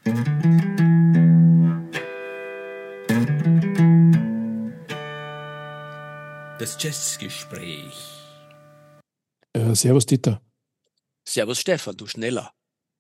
Das Jazzgespräch. Servus Dieter. Servus Stefan, du schneller.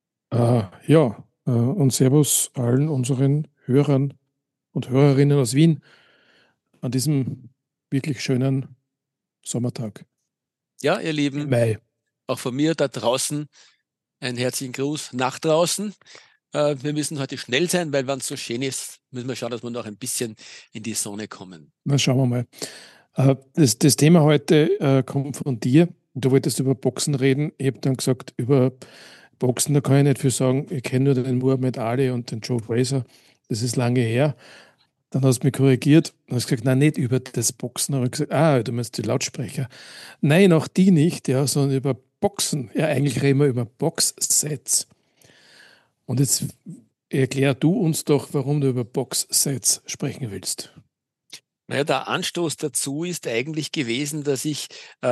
Und Servus allen unseren Hörern und Hörerinnen aus Wien an diesem wirklich schönen Sommertag Ja, ihr im Lieben, Mai. auch von mir da draußen einen herzlichen Gruß nach draußen. Wir müssen heute schnell sein, weil wenn es so schön ist, müssen wir schauen, dass wir noch ein bisschen in die Sonne kommen. Na, schauen wir mal. Das Thema heute kommt von dir. Du wolltest über Boxen reden. Ich habe dann gesagt, über Boxen, da kann ich nicht viel sagen. Ich kenne nur den Muhammad Ali und den Joe Frazier. Das ist lange her. Dann hast du mich korrigiert und hast gesagt, nein, nicht über das Boxen. Aber ich gesagt, du meinst die Lautsprecher. Nein, auch die nicht, ja, sondern über Boxen. Ja, eigentlich reden wir über Boxsets. Und jetzt erklär du uns doch, warum du über Boxsets sprechen willst. Naja, der Anstoß dazu ist eigentlich gewesen, dass ich,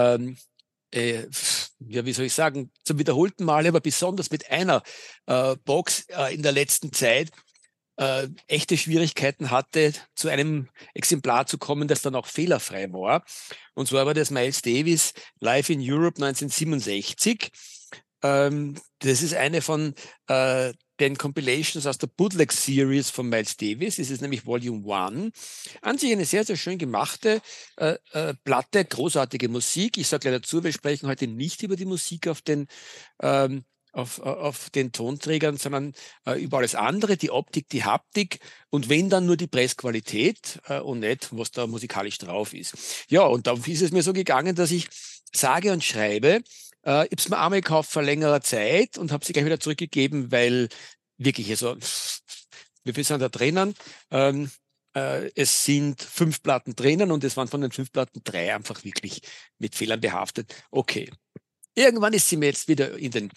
wie soll ich sagen, zum wiederholten Male, aber besonders mit einer Box in der letzten Zeit echte Schwierigkeiten hatte, zu einem Exemplar zu kommen, das dann auch fehlerfrei war. Und zwar war das Miles Davis Live in Europe 1967. Das ist eine von den Compilations aus der Bootleg Series von Miles Davis. Das ist nämlich Volume 1. An sich eine sehr, sehr schön gemachte Platte, großartige Musik. Ich sage gleich dazu, wir sprechen heute nicht über die Musik auf den Tonträgern, sondern über alles andere, die Optik, die Haptik und wenn dann nur die Pressqualität und nicht, was da musikalisch drauf ist. Ja, und da ist es mir so gegangen, dass ich sage und schreibe, ich habe es mir einmal gekauft vor längerer Zeit und habe sie gleich wieder zurückgegeben, weil wirklich, also, wie viel sind da drinnen? Es sind 5 Platten drinnen und es waren von den 5 Platten 3 einfach wirklich mit Fehlern behaftet. Okay. Irgendwann ist sie mir jetzt wieder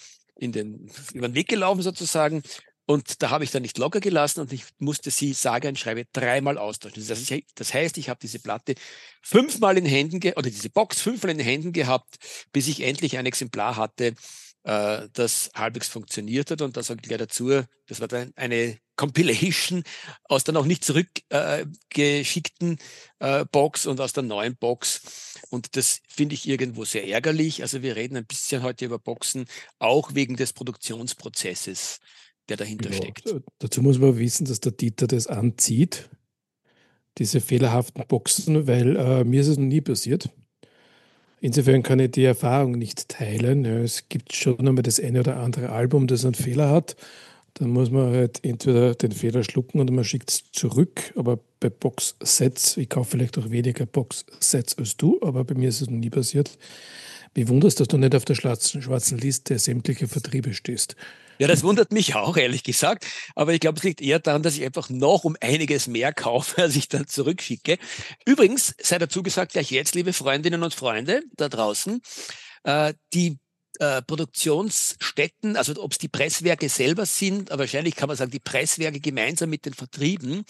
über den Weg gelaufen sozusagen und da habe ich dann nicht locker gelassen und ich musste sie sage und schreibe 3-mal austauschen. Das heißt, ich habe diese Platte 5-mal in Händen oder diese Box 5-mal in den Händen gehabt, bis ich endlich ein Exemplar hatte, das halbwegs funktioniert hat. Und da sage ich gleich dazu, das war dann eine Compilation aus der noch nicht zurückgeschickten Box und aus der neuen Box. Und das finde ich irgendwo sehr ärgerlich. Also wir reden ein bisschen heute über Boxen, auch wegen des Produktionsprozesses, der dahinter steckt. Dazu muss man wissen, dass der Dieter das anzieht, diese fehlerhaften Boxen, weil mir ist es noch nie passiert. Insofern kann ich die Erfahrung nicht teilen. Ja, es gibt schon einmal das eine oder andere Album, das einen Fehler hat. Dann muss man halt entweder den Fehler schlucken oder man schickt es zurück. Aber bei Boxsets, ich kaufe vielleicht auch weniger Boxsets als du, aber bei mir ist es noch nie passiert. Mich wunderst, dass du nicht auf der schwarzen Liste sämtlicher Vertriebe stehst. Ja, das wundert mich auch, ehrlich gesagt. Aber ich glaube, es liegt eher daran, dass ich einfach noch um einiges mehr kaufe, als ich dann zurückschicke. Übrigens, sei dazu gesagt, gleich jetzt, liebe Freundinnen und Freunde da draußen, die Produktionsstätten, also ob es die Presswerke selber sind, aber wahrscheinlich kann man sagen, die Presswerke gemeinsam mit den Vertrieben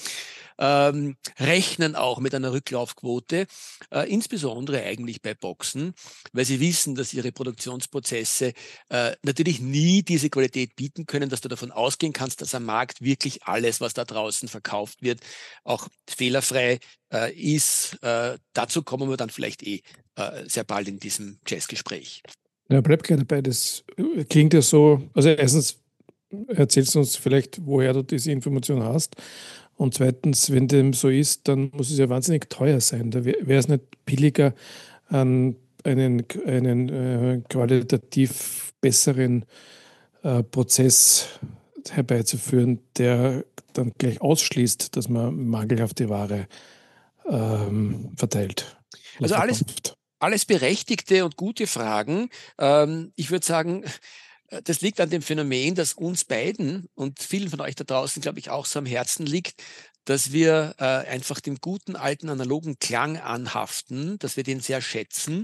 rechnen auch mit einer Rücklaufquote, insbesondere eigentlich bei Boxen, weil sie wissen, dass ihre Produktionsprozesse natürlich nie diese Qualität bieten können, dass du davon ausgehen kannst, dass am Markt wirklich alles, was da draußen verkauft wird, auch fehlerfrei ist. Dazu kommen wir dann vielleicht sehr bald in diesem Jazzgespräch. Ja, bleib gleich dabei. Das klingt ja so, also erstens erzählst du uns vielleicht, woher du diese Information hast. Und zweitens, wenn dem so ist, dann muss es ja wahnsinnig teuer sein. Da wäre es nicht billiger, einen qualitativ besseren Prozess herbeizuführen, der dann gleich ausschließt, dass man mangelhafte Ware verteilt. Also alles berechtigte und gute Fragen. Ich würde sagen, das liegt an dem Phänomen, dass uns beiden und vielen von euch da draußen, glaube ich, auch so am Herzen liegt, dass wir einfach dem guten alten analogen Klang anhaften, dass wir den sehr schätzen.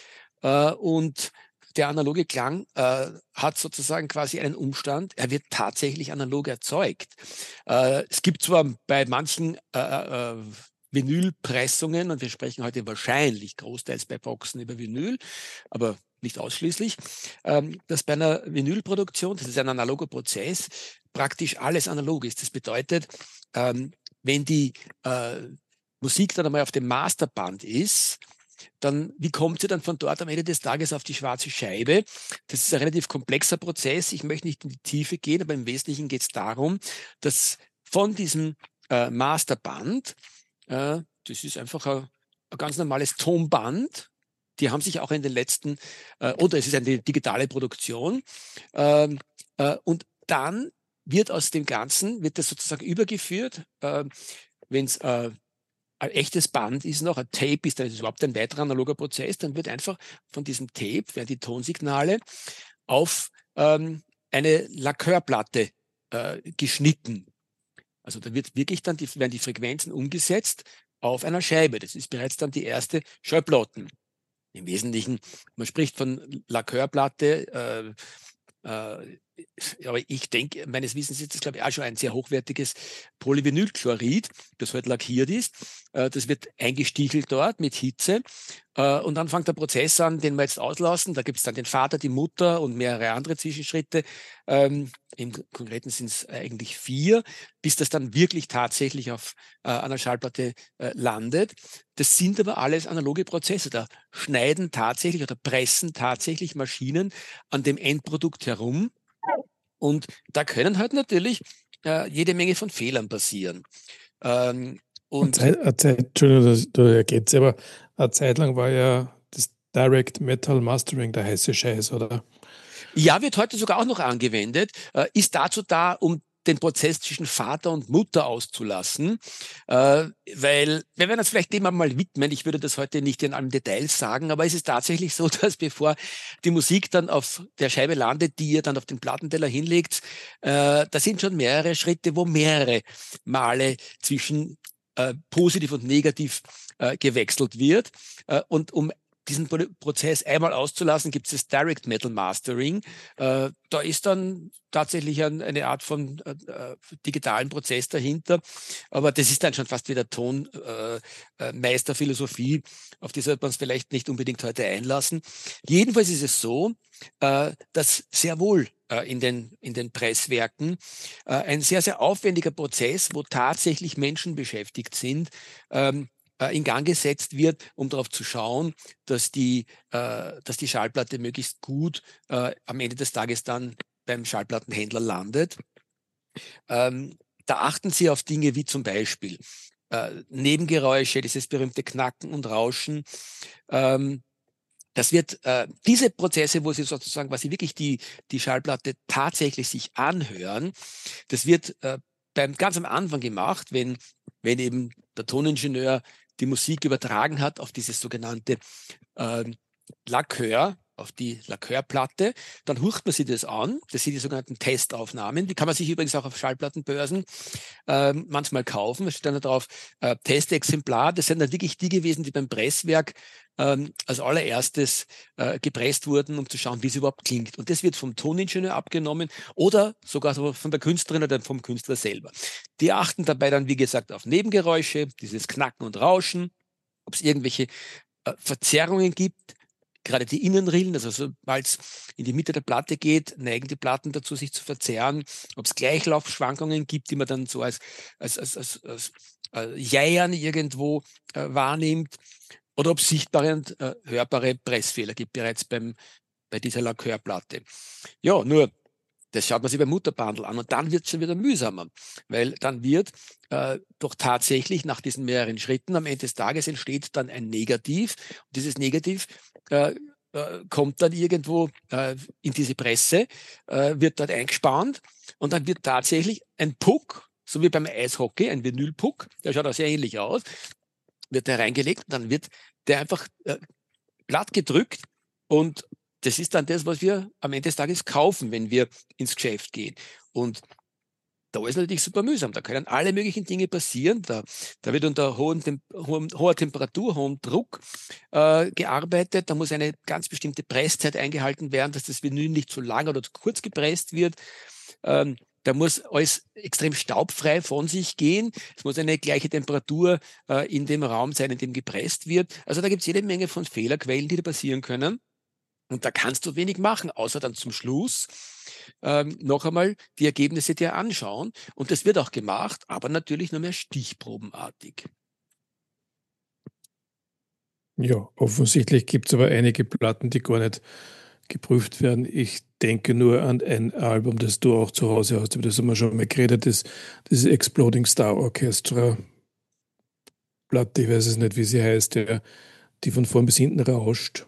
Und der analoge Klang hat sozusagen quasi einen Umstand, er wird tatsächlich analog erzeugt. Es gibt zwar bei manchen Vinylpressungen, und wir sprechen heute wahrscheinlich großteils bei Boxen über Vinyl, aber nicht ausschließlich, dass bei einer Vinylproduktion, das ist ein analoger Prozess, praktisch alles analog ist. Das bedeutet, wenn die Musik dann einmal auf dem Masterband ist, dann, wie kommt sie dann von dort am Ende des Tages auf die schwarze Scheibe? Das ist ein relativ komplexer Prozess. Ich möchte nicht in die Tiefe gehen, aber im Wesentlichen geht es darum, dass von diesem Masterband, das ist einfach ein ganz normales Tonband, die haben sich auch in den letzten, oder es ist eine digitale Produktion, und dann wird aus dem Ganzen, wird das sozusagen übergeführt, wenn es ein echtes Band ist noch, ein Tape ist, dann ist es überhaupt ein weiterer analoger Prozess, dann wird einfach von diesem Tape, werden die Tonsignale auf eine Lacquerplatte geschnitten. Also da wird wirklich dann werden die Frequenzen umgesetzt auf einer Scheibe. Das ist bereits dann die erste Schallplatten. Im Wesentlichen, man spricht von Lacquerplatte, aber ich denke, meines Wissens ist das, glaube ich, auch schon ein sehr hochwertiges Polyvinylchlorid, das halt lackiert ist. Das wird eingestichelt dort mit Hitze. Und dann fängt der Prozess an, den wir jetzt auslassen. Da gibt es dann den Vater, die Mutter und mehrere andere Zwischenschritte. Im Konkreten sind es eigentlich 4, bis das dann wirklich tatsächlich auf einer Schallplatte landet. Das sind aber alles analoge Prozesse. Da schneiden tatsächlich oder pressen tatsächlich Maschinen an dem Endprodukt herum. Und da können halt natürlich jede Menge von Fehlern passieren. Entschuldigung, du ergänzt, aber eine Zeit lang war ja das Direct Metal Mastering der heiße Scheiß, oder? Ja, wird heute sogar auch noch angewendet, ist dazu da, um den Prozess zwischen Vater und Mutter auszulassen, weil wir werden uns vielleicht dem mal widmen. Ich würde das heute nicht in allen Details sagen, aber es ist tatsächlich so, dass bevor die Musik dann auf der Scheibe landet, die ihr dann auf den Plattenteller hinlegt, da sind schon mehrere Schritte, wo mehrere Male zwischen positiv und negativ gewechselt wird. Und um diesen Prozess einmal auszulassen, gibt es das Direct Metal Mastering. Da ist dann tatsächlich eine Art von digitalen Prozess dahinter. Aber das ist dann schon fast wieder Tonmeisterphilosophie. Auf die sollte man es vielleicht nicht unbedingt heute einlassen. Jedenfalls ist es so, dass sehr wohl in den Presswerken ein sehr, sehr aufwendiger Prozess, wo tatsächlich Menschen beschäftigt sind, in Gang gesetzt wird, um darauf zu schauen, dass die Schallplatte möglichst gut am Ende des Tages dann beim Schallplattenhändler landet. Da achten Sie auf Dinge wie zum Beispiel Nebengeräusche, dieses berühmte Knacken und Rauschen. Das wird diese Prozesse, wo Sie sozusagen, was Sie wirklich die Schallplatte tatsächlich sich anhören, das wird ganz am Anfang gemacht, wenn eben der Toningenieur die Musik übertragen hat auf dieses sogenannte Lacquer, auf die Lacquerplatte, dann hört man sich das an. Das sind die sogenannten Testaufnahmen. Die kann man sich übrigens auch auf Schallplattenbörsen manchmal kaufen. Da steht dann drauf Testexemplar. Das sind dann wirklich die gewesen, die beim Presswerk als allererstes gepresst wurden, um zu schauen, wie es überhaupt klingt. Und das wird vom Toningenieur abgenommen oder sogar von der Künstlerin oder vom Künstler selber. Die achten dabei dann, wie gesagt, auf Nebengeräusche, dieses Knacken und Rauschen, ob es irgendwelche Verzerrungen gibt. Gerade die Innenrillen, also sobald es in die Mitte der Platte geht, neigen die Platten dazu, sich zu verzerren. Ob es Gleichlaufschwankungen gibt, die man dann so als Jeiern irgendwo wahrnimmt. Oder ob es sichtbare und hörbare Pressfehler gibt, bereits bei dieser Lacquerplatte. Ja, nur, das schaut man sich beim Mutterbandel an und dann wird es schon wieder mühsamer, weil dann wird doch tatsächlich nach diesen mehreren Schritten am Ende des Tages entsteht dann ein Negativ. Und dieses Negativ kommt dann irgendwo in diese Presse, wird dort eingespannt und dann wird tatsächlich ein Puck, so wie beim Eishockey, ein Vinylpuck, der schaut auch sehr ähnlich aus, wird da reingelegt und dann wird der einfach platt gedrückt und das ist dann das, was wir am Ende des Tages kaufen, wenn wir ins Geschäft gehen. Und da ist natürlich super mühsam. Da können alle möglichen Dinge passieren. Da wird unter hoher Temperatur, hohem Druck gearbeitet. Da muss eine ganz bestimmte Presszeit eingehalten werden, dass das Vinyl nicht zu lang oder zu kurz gepresst wird. Da muss alles extrem staubfrei von sich gehen. Es muss eine gleiche Temperatur in dem Raum sein, in dem gepresst wird. Also da gibt es jede Menge von Fehlerquellen, die da passieren können. Und da kannst du wenig machen, außer dann zum Schluss noch einmal die Ergebnisse dir anschauen. Und das wird auch gemacht, aber natürlich nur mehr stichprobenartig. Ja, offensichtlich gibt es aber einige Platten, die gar nicht geprüft werden. Ich denke nur an ein Album, das du auch zu Hause hast, über das haben wir schon mal geredet, das Exploding Star Orchestra Platte, ich weiß es nicht, wie sie heißt, die von vorn bis hinten rauscht.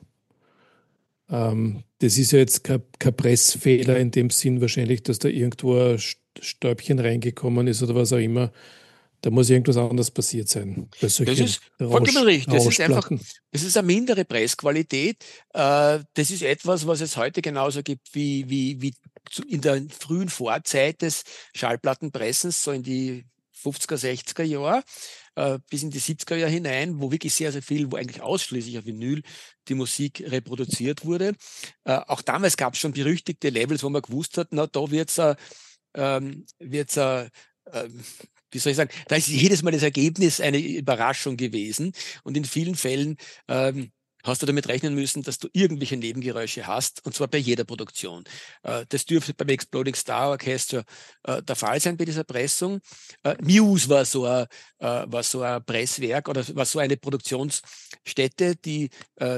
Das ist ja jetzt kein Pressfehler in dem Sinn wahrscheinlich, dass da irgendwo ein Stäubchen reingekommen ist oder was auch immer. Da muss irgendwas anderes passiert sein bei Das solchen ist vollkommen richtig. Das ist einfach, Rauschplatten. das ist eine mindere Pressqualität. Das ist etwas, was es heute genauso gibt wie in der frühen Vorzeit des Schallplattenpressens, so in die 50er, 60er Jahre, bis in die 70er Jahre hinein, wo wirklich sehr, sehr viel, wo eigentlich ausschließlich auf Vinyl die Musik reproduziert wurde. Auch damals gab es schon berüchtigte Labels, wo man gewusst hat, na, da wird's wie soll ich sagen, da ist jedes Mal das Ergebnis eine Überraschung gewesen. Und in vielen Fällen hast du damit rechnen müssen, dass du irgendwelche Nebengeräusche hast, und zwar bei jeder Produktion. Das dürfte beim Exploding Star Orchestra der Fall sein bei dieser Pressung. Muse war so ein Presswerk oder war so eine Produktionsstätte, die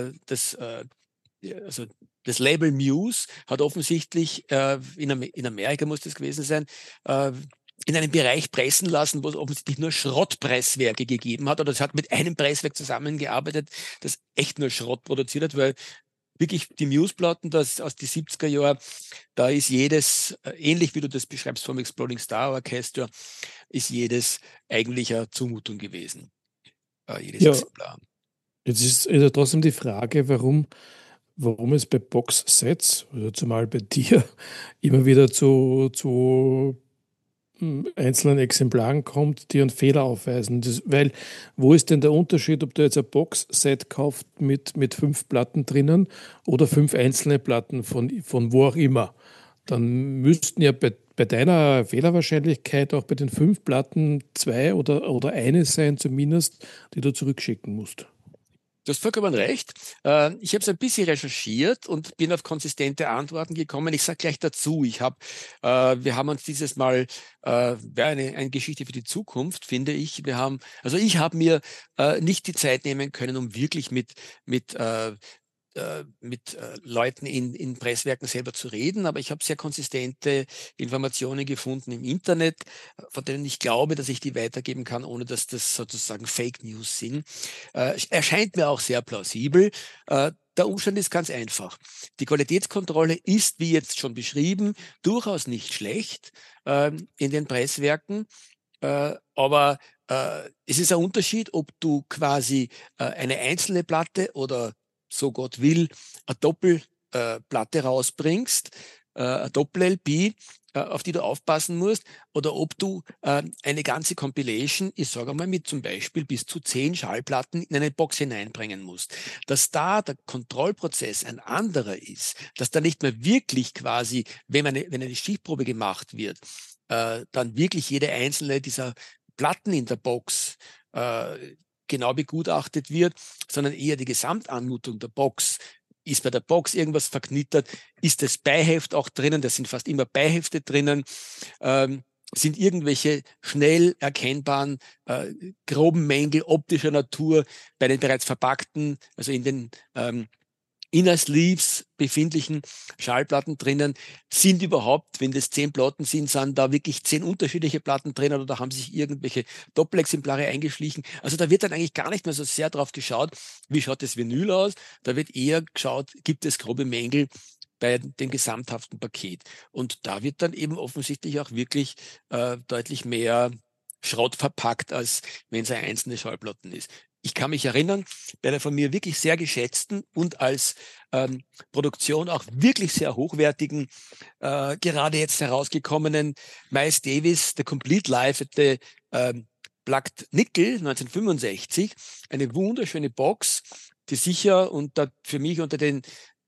also das Label Muse hat offensichtlich, in Amerika muss das gewesen sein, in einem Bereich pressen lassen, wo es offensichtlich nur Schrottpresswerke gegeben hat. Oder es hat mit einem Presswerk zusammengearbeitet, das echt nur Schrott produziert hat, weil wirklich die Muse-Platten aus den 70er Jahren, da ist jedes, ähnlich wie du das beschreibst vom Exploding Star Orchestra, ist jedes eigentlich eine Zumutung gewesen. Jedes Ja, Exemplar. jetzt ist ja trotzdem die Frage, warum es bei Boxsets, oder zumal bei dir, immer wieder zu einzelnen Exemplaren kommt, die einen Fehler aufweisen. Weil, wo ist denn der Unterschied, ob du jetzt ein Boxset kaufst mit 5 Platten drinnen oder 5 einzelne Platten von wo auch immer? Dann müssten ja bei deiner Fehlerwahrscheinlichkeit auch bei den 5 Platten 2 oder eine sein, zumindest, die du zurückschicken musst. Du hast vollkommen recht. Ich habe es ein bisschen recherchiert und bin auf konsistente Antworten gekommen. Ich sage gleich dazu, wir haben uns dieses Mal, wäre eine Geschichte für die Zukunft, finde ich. Ich habe mir nicht die Zeit nehmen können, um wirklich mit Leuten in Presswerken selber zu reden, aber ich habe sehr konsistente Informationen gefunden im Internet, von denen ich glaube, dass ich die weitergeben kann, ohne dass das sozusagen Fake News sind. Erscheint mir auch sehr plausibel. Der Umstand ist ganz einfach. Die Qualitätskontrolle ist, wie jetzt schon beschrieben, durchaus nicht schlecht in den Presswerken, aber es ist ein Unterschied, ob du quasi eine einzelne Platte oder so Gott will, eine Doppelplatte rausbringst, eine Doppel-LP, auf die du aufpassen musst, oder ob du eine ganze Compilation, ich sage mal mit zum Beispiel bis zu 10 Schallplatten in eine Box hineinbringen musst. Dass da der Kontrollprozess ein anderer ist, dass da nicht mehr wirklich quasi, wenn eine Stichprobe gemacht wird, dann wirklich jede einzelne dieser Platten in der Box genau begutachtet wird, sondern eher die Gesamtanmutung der Box. Ist bei der Box irgendwas verknittert? Ist das Beiheft auch drinnen? Da sind fast immer Beihefte drinnen. Sind irgendwelche schnell erkennbaren groben Mängel optischer Natur bei den bereits verpackten, also in den Inner Sleeves befindlichen Schallplatten drinnen, sind überhaupt, wenn das 10 Platten sind da wirklich 10 unterschiedliche Platten drinnen oder haben sich irgendwelche Doppelexemplare eingeschlichen. Also da wird dann eigentlich gar nicht mehr so sehr drauf geschaut, wie schaut das Vinyl aus. Da wird eher geschaut, gibt es grobe Mängel bei dem gesamthaften Paket. Und da wird dann eben offensichtlich auch wirklich deutlich mehr Schrott verpackt, als wenn es eine einzelne Schallplatten ist. Ich kann mich erinnern, bei der von mir wirklich sehr geschätzten und als Produktion auch wirklich sehr hochwertigen, gerade jetzt herausgekommenen Miles Davis, The Complete Life at the Plugged Nickel 1965. Eine wunderschöne Box, die sicher für mich unter den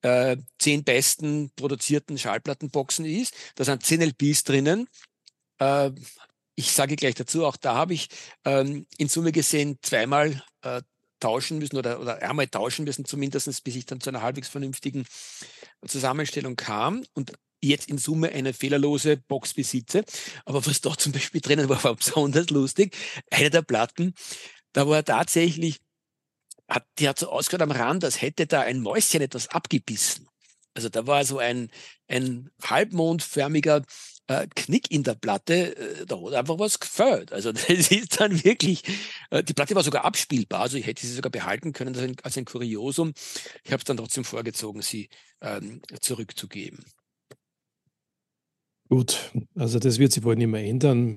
10 besten produzierten Schallplattenboxen ist. Da sind 10 LPs drinnen. Ich sage gleich dazu, auch da habe ich in Summe gesehen zweimal tauschen müssen oder einmal tauschen müssen, zumindest bis ich dann zu einer halbwegs vernünftigen Zusammenstellung kam und jetzt in Summe eine fehlerlose Box besitze. Aber was da zum Beispiel drinnen war besonders lustig. Eine der Platten, da war tatsächlich, die hat so ausgehört am Rand, als hätte da ein Mäuschen etwas abgebissen. Also da war so ein halbmondförmiger Knick in der Platte, da hat einfach was gefällt. Also das ist dann wirklich, die Platte war sogar abspielbar, also ich hätte sie sogar behalten können als ein Kuriosum. Ich habe es dann trotzdem vorgezogen, sie zurückzugeben. Gut, also das wird sich wohl nicht mehr ändern.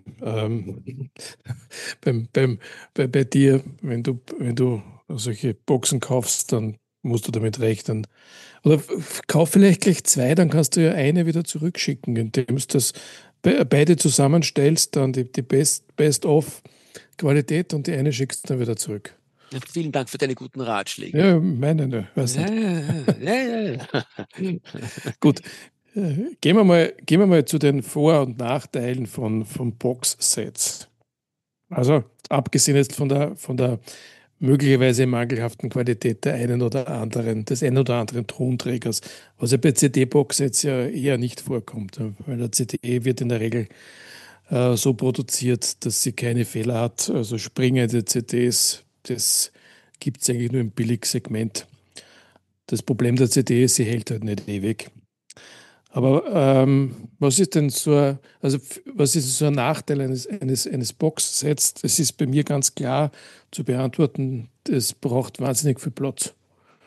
Bei dir, wenn du solche Boxen kaufst, dann musst du damit rechnen. Oder kauf vielleicht gleich zwei, dann kannst du ja eine wieder zurückschicken, indem du das beide zusammenstellst, dann die Best-of-Qualität und die eine schickst du dann wieder zurück. Ja, vielen Dank für deine guten Ratschläge. Ja, meine, ne, weiß nicht. Ja. Gut, gehen wir mal zu den Vor- und Nachteilen von Box-Sets. Also abgesehen jetzt von der möglicherweise mangelhaften Qualität des einen oder anderen Tonträgers, was ja bei CD-Box-Sets ja eher nicht vorkommt, weil der CD wird in der Regel so produziert, dass sie keine Fehler hat. Also springende CDs, das gibt es eigentlich nur im Billigsegment. Das Problem der CD ist, sie hält halt nicht ewig. Aber was ist denn was ist so ein Nachteil eines Box-Sets? Das ist bei mir ganz klar zu beantworten, das braucht wahnsinnig viel Platz.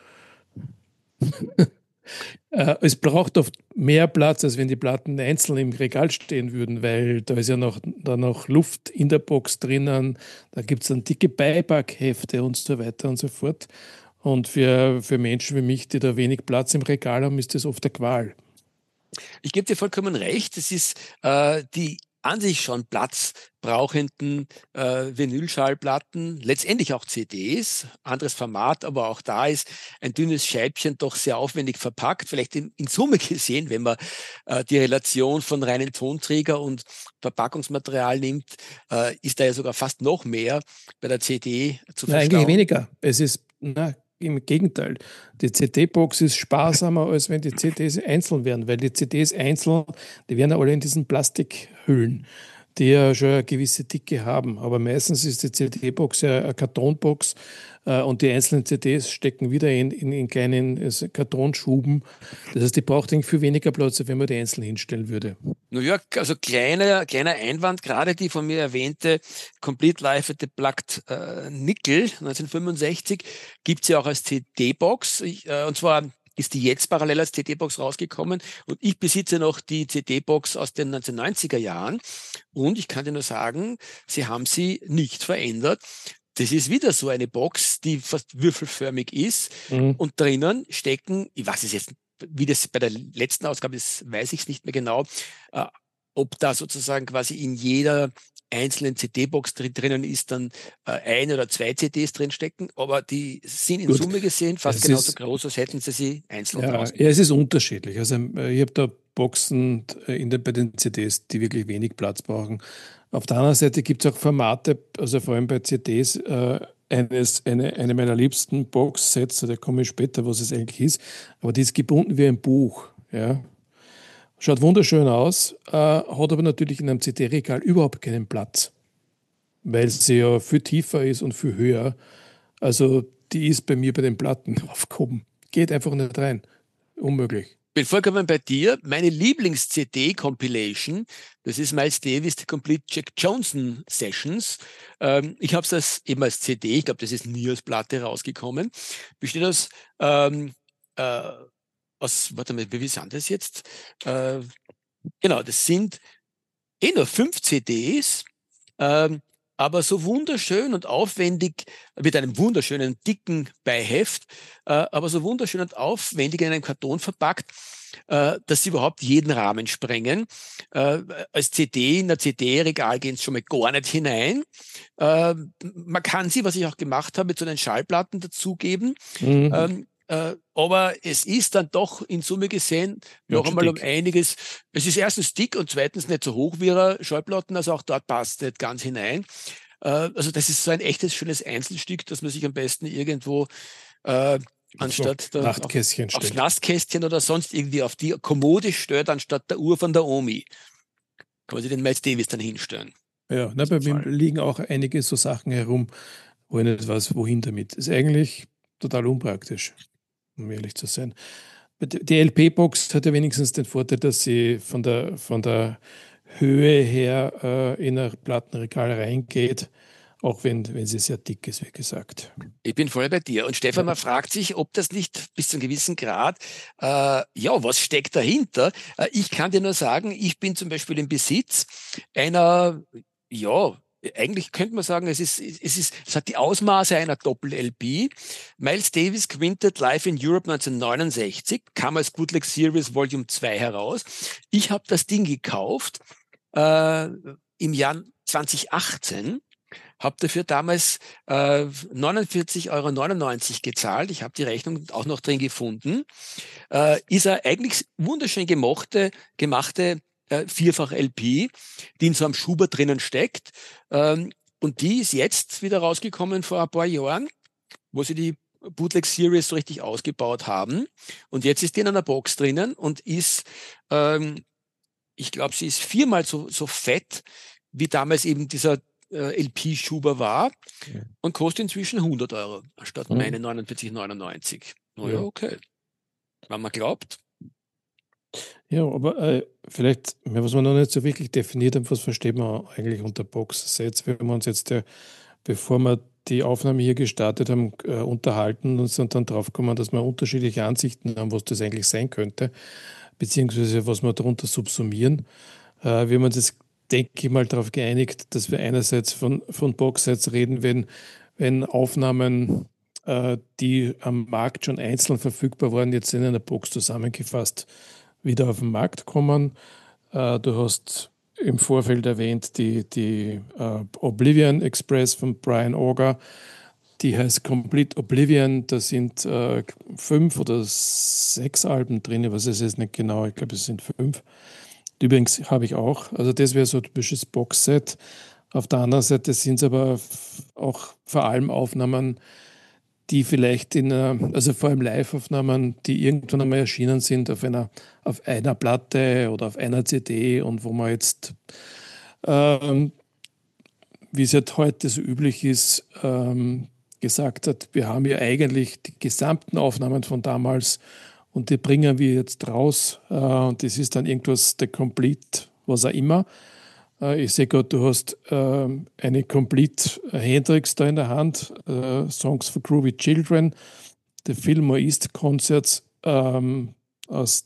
Es braucht oft mehr Platz, als wenn die Platten einzeln im Regal stehen würden, weil da ist ja noch Luft in der Box drinnen, da gibt es dann dicke Beipackhefte und so weiter und so fort. Und für Menschen wie mich, die da wenig Platz im Regal haben, ist das oft eine Qual. Ich gebe dir vollkommen recht. Es ist die an sich schon platzbrauchenden Vinylschallplatten, letztendlich auch CDs, anderes Format, aber auch da ist ein dünnes Scheibchen doch sehr aufwendig verpackt. Vielleicht in Summe gesehen, wenn man die Relation von reinen Tonträger und Verpackungsmaterial nimmt, ist da ja sogar fast noch mehr bei der CD zu verstauen. Eigentlich weniger. Es ist, im Gegenteil. Die CD-Box ist sparsamer, als wenn die CDs einzeln wären, weil die CDs einzeln, die werden ja alle in diesen Plastikhüllen, die ja schon eine gewisse Dicke haben. Aber meistens ist die CD-Box ja eine Kartonbox und die einzelnen CDs stecken wieder in kleinen Kartonschuben. Das heißt, die braucht eigentlich viel weniger Platz, als wenn man die einzeln hinstellen würde. Naja, also kleiner Einwand, gerade die von mir erwähnte Complete Life at the Plugged Nickel 1965 gibt es ja auch als CD-Box. Und zwar ist die jetzt parallel als CD-Box rausgekommen und ich besitze noch die CD-Box aus den 1990er Jahren und ich kann dir nur sagen, sie haben sie nicht verändert. Das ist wieder so eine Box, die fast würfelförmig ist und drinnen stecken, ich weiß es jetzt, wie das bei der letzten Ausgabe ist, weiß ich es nicht mehr genau, ob da sozusagen quasi in jeder einzelnen CD-Box drinnen ist, dann ein oder zwei CDs drinstecken, aber die sind in Summe gesehen fast genauso groß, als hätten sie einzeln rausgegeben. Ja, es ist unterschiedlich. Also ich habe da Boxen bei den CDs, die wirklich wenig Platz brauchen. Auf der anderen Seite gibt es auch Formate, also vor allem bei CDs, eine meiner liebsten Box-Sets, da komme ich später, was es eigentlich ist, aber die ist gebunden wie ein Buch. Ja. Schaut wunderschön aus, hat aber natürlich in einem CD-Regal überhaupt keinen Platz, weil sie ja viel tiefer ist und viel höher. Also die ist bei mir bei den Platten aufgehoben. Geht einfach nicht rein. Unmöglich. Bin vollkommen bei dir. Meine Lieblings-CD-Compilation, das ist Miles Davis, The Complete Jack Johnson Sessions. Ich habe es eben als CD, ich glaube, das ist nie als Platte rausgekommen. Besteht warte mal, wie sind das jetzt? Genau, das sind nur 5 CDs, aber so wunderschön und aufwendig, mit einem wunderschönen dicken Beiheft, aber so wunderschön und aufwendig in einem Karton verpackt, dass sie überhaupt jeden Rahmen sprengen. Als CD, in der CD-Regal gehen sie schon mal gar nicht hinein. Man kann sie, was ich auch gemacht habe, mit so einen Schallplatten dazugeben. Aber es ist dann doch in Summe gesehen noch einmal um einiges. Es ist erstens dick und zweitens nicht so hoch wie ihre Schallplatten, also auch dort passt nicht ganz hinein. Also das ist so ein echtes, schönes Einzelstück, das man sich am besten irgendwo äh, anstatt Nachtkästchen aufs stellt. Nasskästchen oder sonst irgendwie auf die Kommode stellt, anstatt der Uhr von der Omi. Kann man sich den Miles Davis dann hinstellen. Ja, In na, diesem bei mir Fall. liegen auch einige so Sachen herum, wo ich nicht weiß, wohin damit. Ist eigentlich total unpraktisch, um ehrlich zu sein. Die LP-Box hat ja wenigstens den Vorteil, dass sie von der Höhe her in ein Plattenregal reingeht, auch wenn sie sehr dick ist, wie gesagt. Ich bin voll bei dir. Und Stefan, Ja. man fragt sich, ob das nicht bis zu einem gewissen Grad, ja, was steckt dahinter? Ich kann dir nur sagen, ich bin zum Beispiel im Besitz einer, ja, eigentlich könnte man sagen, es hat die Ausmaße einer Doppel-LP. Miles Davis Quintet Live in Europe 1969, kam als Bootleg Series Volume 2 heraus. Ich habe das Ding gekauft im Jahr 2018. Habe dafür damals 49,99 € gezahlt. Ich habe die Rechnung auch noch drin gefunden. Ist er eigentlich wunderschön gemachte Vierfach-LP, die in so einem Schuber drinnen steckt. Und die ist jetzt wieder rausgekommen vor ein paar Jahren, wo sie die Bootleg Series so richtig ausgebaut haben. Und jetzt ist die in einer Box drinnen und ähm, ich glaube, sie ist viermal so fett, wie damals eben dieser LP-Schuber war und kostet inzwischen 100 € anstatt meine Mhm. 49,99. Naja, Ja. okay. Wenn man glaubt. Ja, aber vielleicht, was wir noch nicht so wirklich definiert haben, was versteht man eigentlich unter Box-Sets, wenn wir uns jetzt, bevor wir die Aufnahme hier gestartet haben, unterhalten und sind dann draufgekommen, dass wir unterschiedliche Ansichten haben, was das eigentlich sein könnte, beziehungsweise was wir darunter subsumieren. Wir haben uns jetzt, denke ich mal, darauf geeinigt, dass wir einerseits von Box-Sets reden, wenn Aufnahmen, die am Markt schon einzeln verfügbar waren, jetzt in einer Box zusammengefasst wieder auf den Markt kommen. Du hast im Vorfeld erwähnt die Oblivion Express von Brian Auger. Die heißt Complete Oblivion. Da sind 5 oder 6 Alben drin. Ich weiß es jetzt nicht genau. Ich glaube, es sind 5. Übrigens habe ich auch. Also das wäre so ein typisches Boxset. Auf der anderen Seite sind es aber auch vor allem Aufnahmen, die vielleicht also vor allem Live-Aufnahmen, die irgendwann einmal erschienen sind auf einer Platte oder auf einer CD und wo man jetzt, ähm, wie es halt heute so üblich ist, gesagt hat, wir haben ja eigentlich die gesamten Aufnahmen von damals und die bringen wir jetzt raus und das ist dann irgendwas der Complete, was auch immer. Ich sehe gerade, du hast eine Complete Hendrix da in der Hand, Songs for Groovy Children, The Fillmore East Concerts aus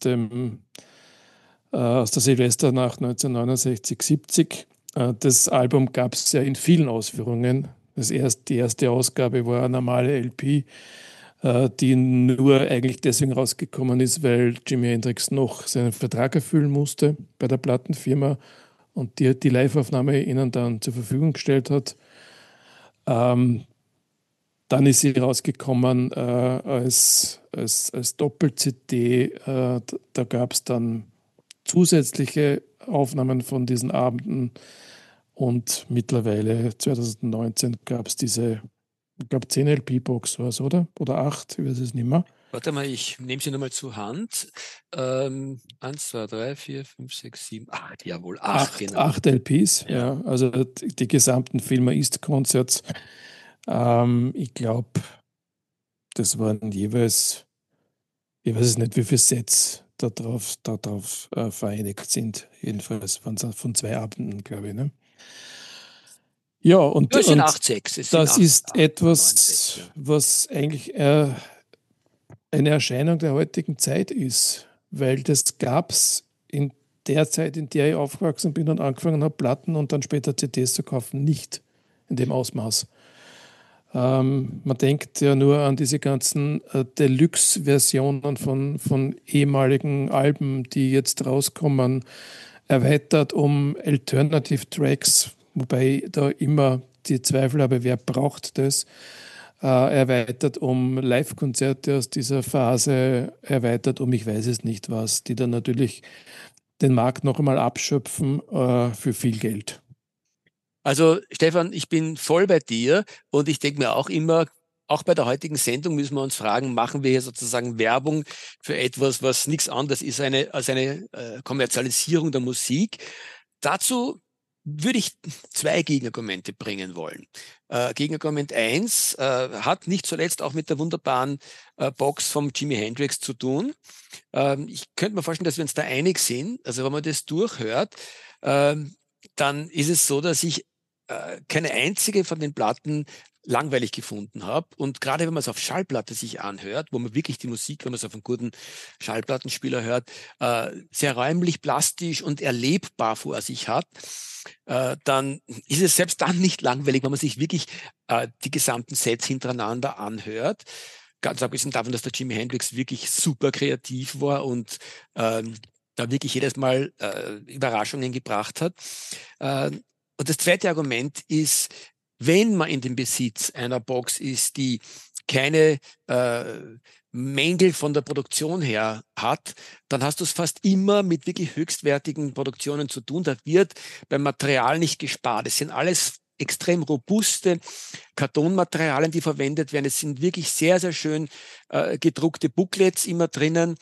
aus der Silvesternacht 1969, 70. Das Album gab es ja in vielen Ausführungen. Die erste Ausgabe war eine normale LP, die nur eigentlich deswegen rausgekommen ist, weil Jimi Hendrix noch seinen Vertrag erfüllen musste bei der Plattenfirma und die Live-Aufnahme ihnen dann zur Verfügung gestellt hat. Ähm, Dann ist sie rausgekommen als Doppel-CD. Da gab es dann zusätzliche Aufnahmen von diesen Abenden und mittlerweile 2019 gab es diese, ich glaube 10 LP-Box war es, oder? Oder 8, ich weiß es nicht mehr. Warte mal, ich nehme sie nochmal zur Hand. 1, 2, 3, 4, 5, 6, 7, 8. Jawohl, 8, genau. Acht LPs, Ja. ja. Also die gesamten Fillmore East Concerts. Ich glaube, das waren jeweils, ich weiß es nicht, wie viele Sets darauf vereinigt sind. Jedenfalls waren es von 2 Abenden, glaube ich. Ne? Ja, Ja, es sind und 8, 6. Es sind das 8, ist 8 oder 9 Sets, etwas, ja. was eigentlich eine Erscheinung der heutigen Zeit ist, weil das gab es in der Zeit, in der ich aufgewachsen bin und angefangen habe, Platten und dann später CDs zu kaufen, nicht in dem Ausmaß. Man denkt ja nur an diese ganzen Deluxe-Versionen von ehemaligen Alben, die jetzt rauskommen, erweitert um Alternative Tracks, wobei da immer die Zweifel habe, wer braucht das? Erweitert um Live-Konzerte aus dieser Phase, erweitert um ich weiß es nicht was, die dann natürlich den Markt noch einmal abschöpfen für viel Geld. Also Stefan, ich bin voll bei dir und ich denke mir auch immer, auch bei der heutigen Sendung müssen wir uns fragen, machen wir hier sozusagen Werbung für etwas, was nichts anderes ist als eine Kommerzialisierung der Musik. Dazu würde ich zwei Gegenargumente bringen wollen. Gegenargument eins hat nicht zuletzt auch mit der wunderbaren Box vom Jimi Hendrix zu tun. Ich könnte mir vorstellen, dass wir uns da einig sind. Also wenn man das durchhört, dann ist es so, dass ich keine einzige von den Platten langweilig gefunden habe. Und gerade wenn man es auf Schallplatte sich anhört, wo man wirklich die Musik, wenn man es auf einem guten Schallplattenspieler hört, sehr räumlich, plastisch und erlebbar vor sich hat, dann ist es selbst dann nicht langweilig, wenn man sich wirklich die gesamten Sets hintereinander anhört. Ganz abgesehen davon, dass der Jimi Hendrix wirklich super kreativ war und da wirklich jedes Mal Überraschungen gebracht hat. Und das zweite Argument ist, wenn man in dem Besitz einer Box ist, die keine Mängel von der Produktion her hat, dann hast du es fast immer mit wirklich höchstwertigen Produktionen zu tun. Da wird beim Material nicht gespart. Es sind alles extrem robuste Kartonmaterialien, die verwendet werden. Es sind wirklich sehr, sehr schön gedruckte Booklets immer drinnen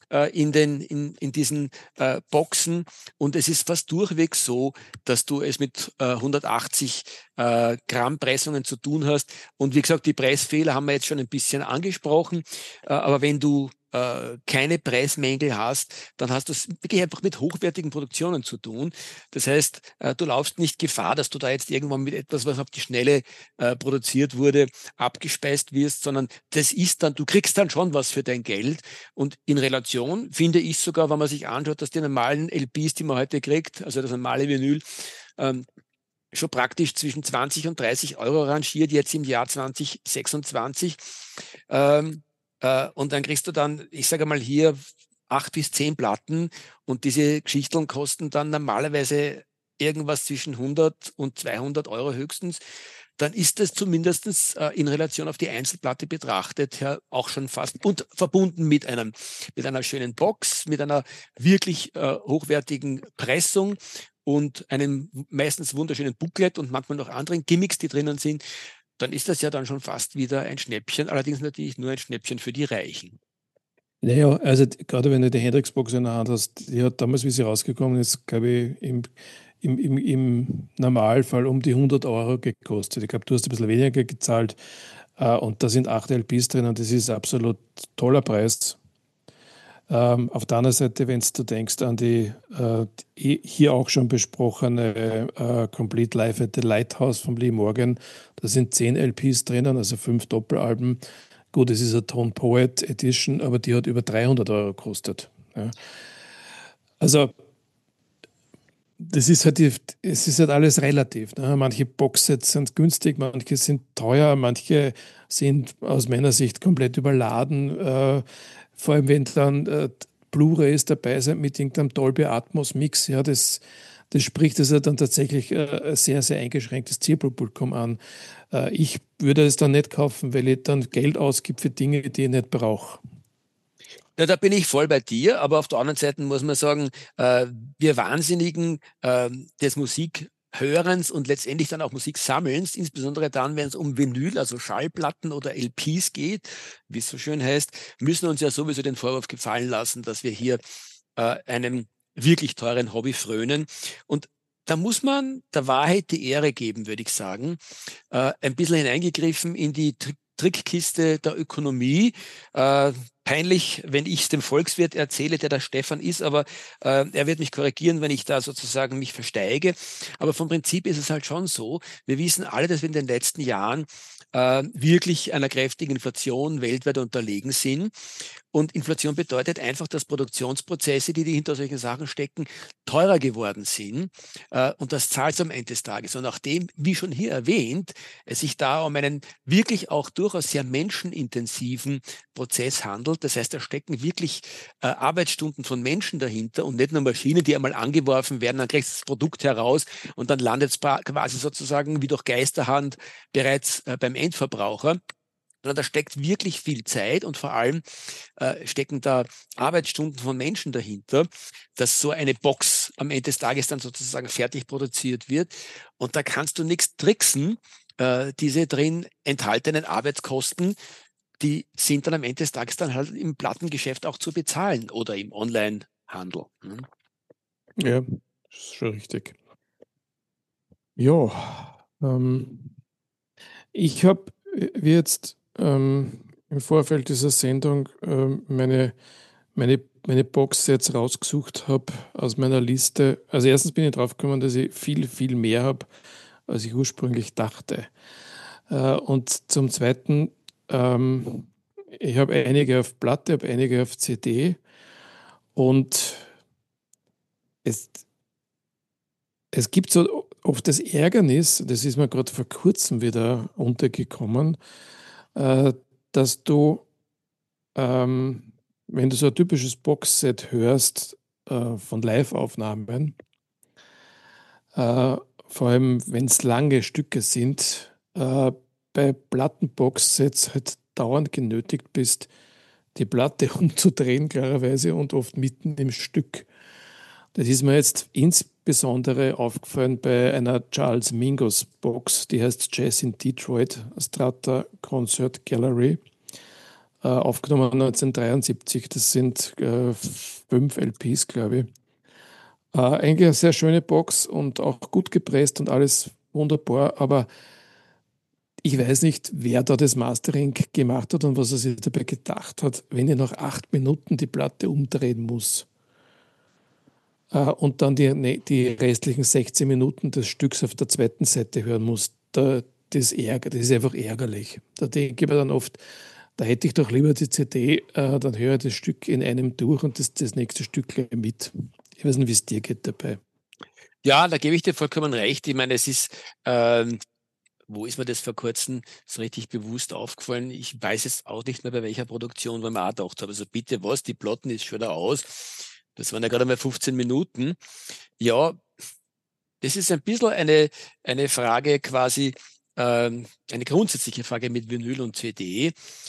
in diesen Boxen. Und es ist fast durchweg so, dass du es mit 180 Gramm Pressungen zu tun hast. Und wie gesagt, die Pressfehler haben wir jetzt schon ein bisschen angesprochen. Aber wenn du keine Preismängel hast, dann hast du es wirklich einfach mit hochwertigen Produktionen zu tun. Das heißt, du laufst nicht Gefahr, dass du da jetzt irgendwann mit etwas, was auf die Schnelle produziert wurde, abgespeist wirst, sondern das ist dann, du kriegst dann schon was für dein Geld. Und in Relation finde ich sogar, wenn man sich anschaut, dass die normalen LPs, die man heute kriegt, also das normale Vinyl, schon praktisch zwischen 20 und 30 Euro rangiert, jetzt im Jahr 2026. Und dann kriegst du dann, ich sage mal hier, 8 bis 10 Platten und diese Geschichten kosten dann normalerweise irgendwas zwischen 100 und 200 Euro höchstens. Dann ist das zumindest in Relation auf die Einzelplatte betrachtet ja auch schon fast und verbunden mit einer schönen Box, mit einer wirklich hochwertigen Pressung und einem meistens wunderschönen Booklet und manchmal noch anderen Gimmicks, die drinnen sind, dann ist das ja dann schon fast wieder ein Schnäppchen, allerdings natürlich nur ein Schnäppchen für die Reichen. Naja, also gerade wenn du die Hendrix-Box in der Hand hast, die hat damals, wie sie rausgekommen ist, glaube ich, im Normalfall um die 100 Euro gekostet. Ich glaube, du hast ein bisschen weniger gezahlt und da sind 8 LPs drin und das ist absolut toller Preis. Auf der anderen Seite, wenn du denkst an die hier auch schon besprochene Complete Live at the Lighthouse von Lee Morgan, da sind 10 LPs drinnen, also 5 Doppelalben. Gut, es ist eine Tone Poet Edition, aber die hat über 300 Euro gekostet. Ja. Also es ist halt alles relativ. Ne? Manche Boxsets sind günstig, manche sind teuer, manche sind aus meiner Sicht komplett überladen. Vor allem, wenn dann Blu-rays dabei sind mit irgendeinem Dolby Atmos Mix, ja, das spricht also dann tatsächlich ein sehr, sehr eingeschränktes Zielpublikum an. Ich würde es dann nicht kaufen, weil ich dann Geld ausgib für Dinge, die ich nicht brauche. Ja, da bin ich voll bei dir, aber auf der anderen Seite muss man sagen, wir Wahnsinnigen des Musikhörens und letztendlich dann auch Musiksammelns, insbesondere dann, wenn es um Vinyl, also Schallplatten oder LPs geht, wie es so schön heißt, müssen uns ja sowieso den Vorwurf gefallen lassen, dass wir hier einem wirklich teuren Hobby frönen. Und da muss man der Wahrheit die Ehre geben, würde ich sagen. Ein bisschen hineingegriffen in die Trickkiste der Ökonomie. Peinlich, wenn ich es dem Volkswirt erzähle, der Stefan ist, aber er wird mich korrigieren, wenn ich da sozusagen mich versteige. Aber vom Prinzip ist es halt schon so, wir wissen alle, dass wir in den letzten Jahren wirklich einer kräftigen Inflation weltweit unterlegen sind. Und Inflation bedeutet einfach, dass Produktionsprozesse, die hinter solchen Sachen stecken, teurer geworden sind. Und das zahlt es am Ende des Tages. Und nachdem, wie schon hier erwähnt, es sich da um einen wirklich auch durchaus sehr menschenintensiven Prozess handelt. Das heißt, da stecken wirklich Arbeitsstunden von Menschen dahinter und nicht nur Maschinen, die einmal angeworfen werden, dann kriegst du das Produkt heraus und dann landet es quasi sozusagen wie durch Geisterhand bereits beim Endverbraucher. Da steckt wirklich viel Zeit und vor allem stecken da Arbeitsstunden von Menschen dahinter, dass so eine Box am Ende des Tages dann sozusagen fertig produziert wird. Und da kannst du nichts tricksen. Diese drin enthaltenen Arbeitskosten, die sind dann am Ende des Tages dann halt im Plattengeschäft auch zu bezahlen oder im Onlinehandel. Ja, ist schon richtig. Ja, ich habe wie jetzt im Vorfeld dieser Sendung meine Box jetzt rausgesucht habe aus meiner Liste. Also erstens bin ich drauf gekommen, dass ich viel, viel mehr habe, als ich ursprünglich dachte. Und zum Zweiten, ich habe einige auf Platte, habe einige auf CD und es, es gibt so oft das Ärgernis, das ist mir gerade vor kurzem wieder untergekommen, äh, dass du, wenn du so ein typisches Boxset hörst von Live-Aufnahmen, vor allem wenn es lange Stücke sind, bei Plattenboxsets halt dauernd genötigt bist, die Platte umzudrehen, klarerweise, und oft mitten im Stück. Das ist mir jetzt insbesondere aufgefallen bei einer Charles Mingus Box, die heißt Jazz in Detroit, Strata Concert Gallery, aufgenommen 1973. Das sind 5 LPs, glaube ich. Eigentlich eine sehr schöne Box und auch gut gepresst und alles wunderbar, aber ich weiß nicht, wer da das Mastering gemacht hat und was er sich dabei gedacht hat, wenn ich nach 8 Minuten die Platte umdrehen muss und dann die restlichen 16 Minuten des Stücks auf der zweiten Seite hören muss. Das ist einfach ärgerlich. Da denke ich mir dann oft, da hätte ich doch lieber die CD, dann höre ich das Stück in einem durch und das nächste Stück gleich mit. Ich weiß nicht, wie es dir geht dabei. Ja, da gebe ich dir vollkommen recht. Ich meine, es ist, wo ist mir das vor kurzem so richtig bewusst aufgefallen? Ich weiß jetzt auch nicht mehr, bei welcher Produktion, weil man auch gedacht habe, also bitte was, die Platten ist schon da aus. Das waren ja gerade mal 15 Minuten. Ja, das ist ein bisschen eine Frage quasi, eine grundsätzliche Frage mit Vinyl und CD.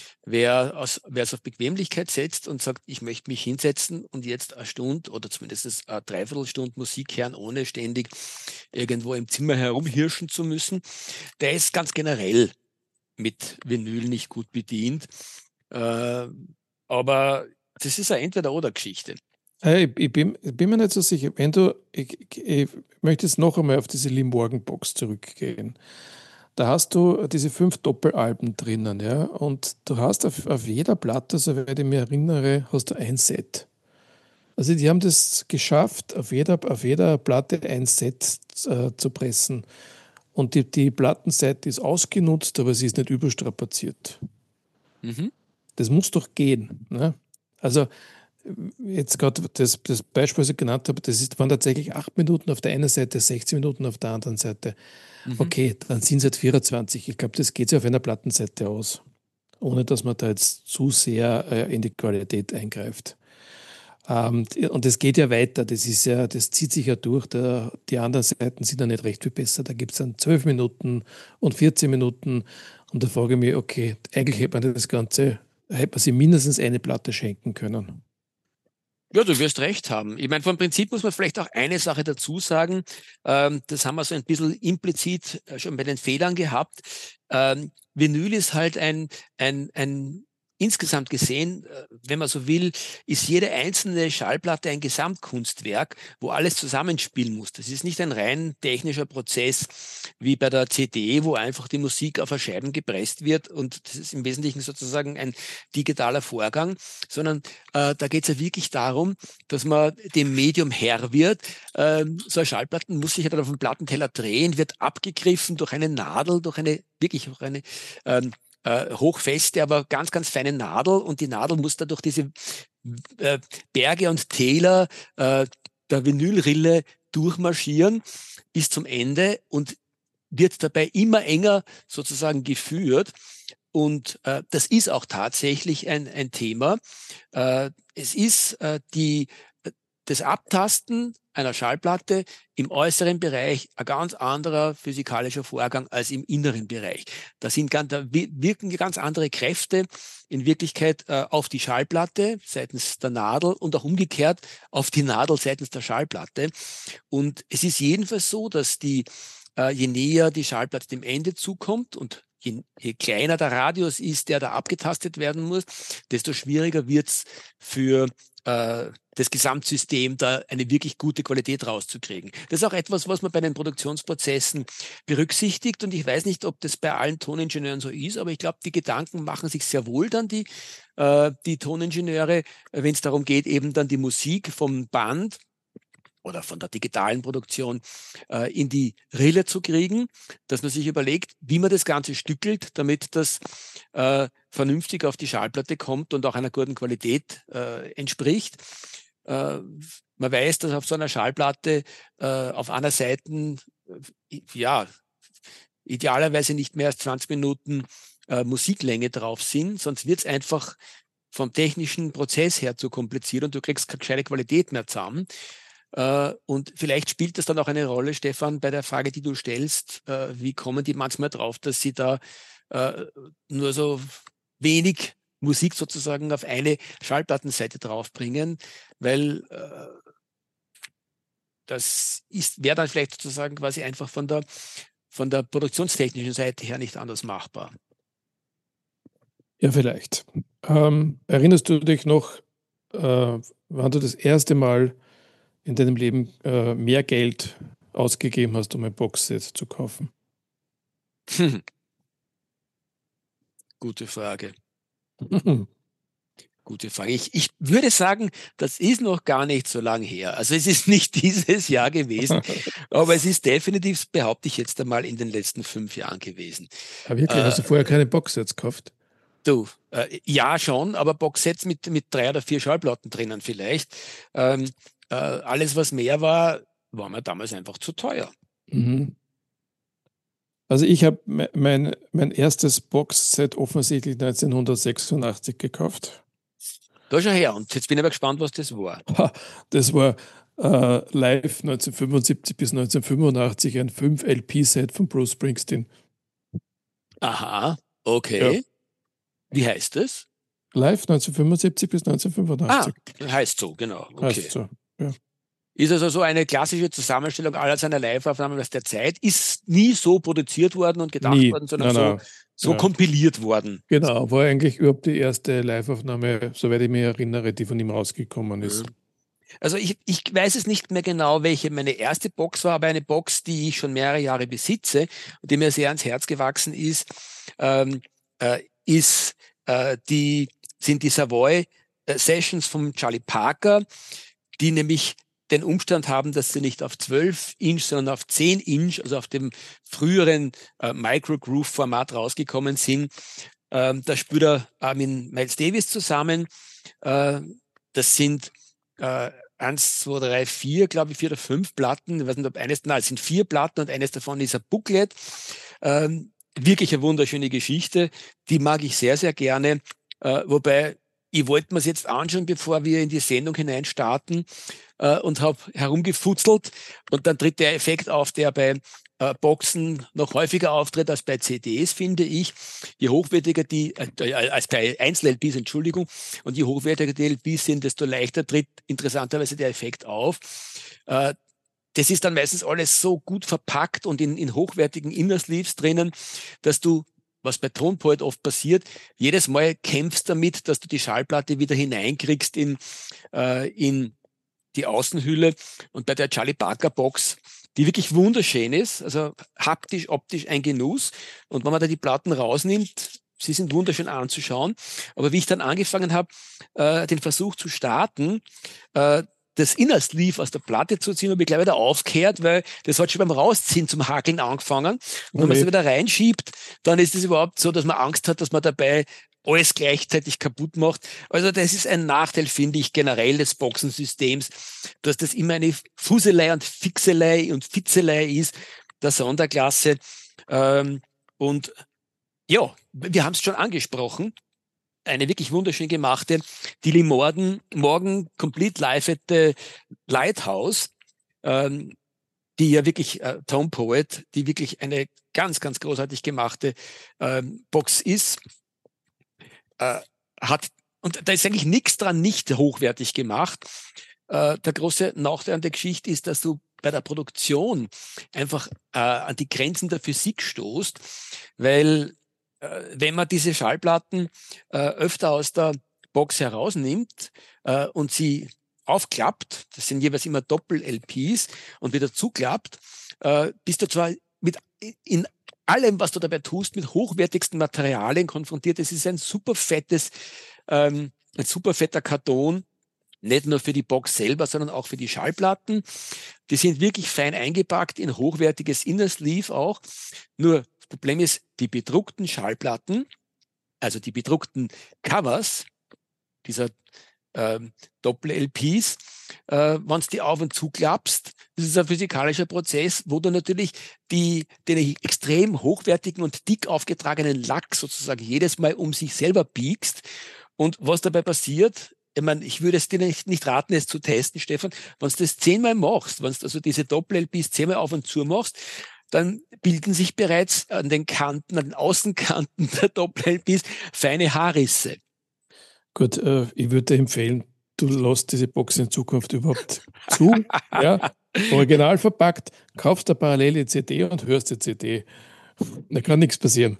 Wer es auf Bequemlichkeit setzt und sagt, ich möchte mich hinsetzen und jetzt eine Stunde oder zumindest eine Dreiviertelstunde Musik hören, ohne ständig irgendwo im Zimmer herumhirschen zu müssen, der ist ganz generell mit Vinyl nicht gut bedient. Äh, aber das ist eine Entweder-oder-Geschichte. Ich bin mir nicht so sicher. Ich möchte jetzt noch einmal auf diese Lee Morgan Box zurückgehen. Da hast du diese 5 Doppelalben drinnen, ja, und du hast auf jeder Platte, soweit ich mich erinnere, hast du ein Set. Also die haben das geschafft, auf jeder Platte ein Set zu pressen. Und die Plattenseite ist ausgenutzt, aber sie ist nicht überstrapaziert. Mhm. Das muss doch gehen. Ne? Also jetzt gerade das Beispiel, was ich genannt habe, waren tatsächlich 8 Minuten auf der einen Seite, 16 Minuten auf der anderen Seite. Mhm. Okay, dann sind es halt 24. Ich glaube, das geht sich auf einer Plattenseite aus, ohne dass man da jetzt zu sehr in die Qualität eingreift. Und das geht ja weiter, das zieht sich ja durch. Die anderen Seiten sind ja nicht recht viel besser. Da gibt es dann 12 Minuten und 14 Minuten. Und da frage ich mich, okay, eigentlich hätte man sich mindestens eine Platte schenken können. Ja, du wirst recht haben. Ich meine, vom Prinzip muss man vielleicht auch eine Sache dazu sagen. Das haben wir so ein bisschen implizit schon bei den Fehlern gehabt. Vinyl ist halt ein insgesamt gesehen, wenn man so will, ist jede einzelne Schallplatte ein Gesamtkunstwerk, wo alles zusammenspielen muss. Das ist nicht ein rein technischer Prozess wie bei der CD, wo einfach die Musik auf eine Scheiben gepresst wird und das ist im Wesentlichen sozusagen ein digitaler Vorgang, sondern da geht es ja wirklich darum, dass man dem Medium Herr wird. So eine Schallplatten muss sich ja dann auf dem Plattenteller drehen, wird abgegriffen durch eine Nadel, wirklich durch eine hochfeste, aber ganz, ganz feine Nadel und die Nadel muss da durch diese Berge und Täler der Vinylrille durchmarschieren bis zum Ende und wird dabei immer enger sozusagen geführt. Und das ist auch tatsächlich ein Thema. Es ist das Abtasten einer Schallplatte im äußeren Bereich ein ganz anderer physikalischer Vorgang als im inneren Bereich. Da wirken ganz andere Kräfte in Wirklichkeit auf die Schallplatte seitens der Nadel und auch umgekehrt auf die Nadel seitens der Schallplatte. Und es ist jedenfalls so, dass je näher die Schallplatte dem Ende zukommt und je kleiner der Radius ist, der da abgetastet werden muss, desto schwieriger wird es für das Gesamtsystem, da eine wirklich gute Qualität rauszukriegen. Das ist auch etwas, was man bei den Produktionsprozessen berücksichtigt. Und ich weiß nicht, ob das bei allen Toningenieuren so ist, aber ich glaube, die Gedanken machen sich sehr wohl dann die Toningenieure, wenn es darum geht, eben dann die Musik vom Band oder von der digitalen Produktion in die Rille zu kriegen, dass man sich überlegt, wie man das Ganze stückelt, damit das vernünftig auf die Schallplatte kommt und auch einer guten Qualität entspricht. Man weiß, dass auf so einer Schallplatte auf einer Seite idealerweise nicht mehr als 20 Minuten Musiklänge drauf sind, sonst wird es einfach vom technischen Prozess her zu kompliziert und du kriegst keine gescheite Qualität mehr zusammen. Und vielleicht spielt das dann auch eine Rolle, Stefan, bei der Frage, die du stellst, wie kommen die manchmal drauf, dass sie da nur so wenig Musik sozusagen auf eine Schallplattenseite draufbringen, weil das wäre dann vielleicht sozusagen quasi einfach von der produktionstechnischen Seite her nicht anders machbar. Ja, vielleicht. Erinnerst du dich noch, wann du das erste Mal in deinem Leben mehr Geld ausgegeben hast, um ein Boxset zu kaufen? Gute Frage. Gute Frage. Ich würde sagen, das ist noch gar nicht so lange her. Also es ist nicht dieses Jahr gewesen, aber es ist definitiv, behaupte ich jetzt einmal, in den letzten 5 Jahren gewesen. Aber wirklich, hast du vorher keine Boxsets gekauft? Du, ja schon, aber Boxsets mit 3 oder 4 Schallplatten drinnen vielleicht. Alles, was mehr war mir damals einfach zu teuer. Mhm. Also ich habe mein erstes Boxset offensichtlich 1986 gekauft. Da schon her. Und jetzt bin ich aber gespannt, was das war. Das war live 1975 bis 1985 ein 5-LP-Set von Bruce Springsteen. Aha, okay. Ja. Wie heißt das? Live 1975 bis 1985. Heißt so, genau. Okay. Heißt so, ja. Ist also so eine klassische Zusammenstellung aller seiner Live-Aufnahmen aus der Zeit. Ist nie so produziert worden und gedacht worden, sondern so kompiliert worden. Genau, war eigentlich überhaupt die erste Live-Aufnahme, soweit ich mich erinnere, die von ihm rausgekommen ist. Also ich weiß es nicht mehr genau, welche meine erste Box war, aber eine Box, die ich schon mehrere Jahre besitze und die mir sehr ans Herz gewachsen ist, sind die Savoy Sessions von Charlie Parker, die nämlich den Umstand haben, dass sie nicht auf 12 Inch, sondern auf 10 Inch, also auf dem früheren Micro-Groove-Format rausgekommen sind. Da spielt er mit Miles Davis zusammen. Das sind 1, 2, 3, 4, glaube ich, 4 oder 5 Platten. Ich weiß nicht, ob es sind 4 Platten und eines davon ist ein Booklet. Wirklich eine wunderschöne Geschichte. Die mag ich sehr, sehr gerne. Wobei, ich wollte mir es jetzt anschauen, bevor wir in die Sendung hineinstarten und habe herumgefutzelt. Und dann tritt der Effekt auf, der bei Boxen noch häufiger auftritt als bei CDs, finde ich. Je hochwertiger als bei Einzel-LPs, Entschuldigung, und je hochwertiger die LPs sind, desto leichter tritt interessanterweise der Effekt auf. Das ist dann meistens alles so gut verpackt und in hochwertigen Innersleeves drinnen, dass du, was bei Tonpoet oft passiert, jedes Mal kämpfst damit, dass du die Schallplatte wieder hineinkriegst in die Außenhülle. Und bei der Charlie Parker Box, die wirklich wunderschön ist, also haptisch, optisch ein Genuss. Und wenn man da die Platten rausnimmt, sie sind wunderschön anzuschauen. Aber wie ich dann angefangen habe, den Versuch zu starten, das Inner Sleeve aus der Platte zu ziehen, habe ich gleich wieder aufgehört, weil das hat schon beim Rausziehen zum Hakeln angefangen. Und wenn man es wieder reinschiebt, dann ist es überhaupt so, dass man Angst hat, dass man dabei alles gleichzeitig kaputt macht. Also das ist ein Nachteil, finde ich, generell des Boxensystems, dass das immer eine Fuselei und Fixelei und Fitzelei ist, der Sonderklasse. Und ja, wir haben es schon angesprochen. eine wirklich wunderschön gemachte, die Morgan Complete Live at the Lighthouse, die ja wirklich Tone Poet, die wirklich eine ganz, ganz großartig gemachte Box ist, hat, und da ist eigentlich nichts dran nicht hochwertig gemacht. Der große Nachteil an der Geschichte ist, dass du bei der Produktion einfach an die Grenzen der Physik stoßt, weil wenn man diese Schallplatten öfter aus der Box herausnimmt und sie aufklappt, das sind jeweils immer Doppel-LPs, und wieder zuklappt, bist du zwar in allem, was du dabei tust, mit hochwertigsten Materialien konfrontiert. Es ist ein super fetter Karton, nicht nur für die Box selber, sondern auch für die Schallplatten. Die sind wirklich fein eingepackt in hochwertiges Innersleeve auch. Nur das Problem ist, die bedruckten Schallplatten, also die bedruckten Covers dieser Doppel-LPs, wenn du die auf und zuklappst, das ist ein physikalischer Prozess, wo du natürlich den extrem hochwertigen und dick aufgetragenen Lack sozusagen jedes Mal um sich selber biegst. Und was dabei passiert, ich meine, ich würde es dir nicht raten, es zu testen, Stefan, wenn du das 10-mal machst, wenn du also diese Doppel-LPs 10-mal auf und zu machst, dann bilden sich bereits an den Kanten, an den Außenkanten der Doppel-LPs feine Haarrisse. Gut, ich würde dir empfehlen, du lässt diese Box in Zukunft überhaupt zu, ja, original verpackt, kaufst eine parallele CD und hörst die CD. Da kann nichts passieren.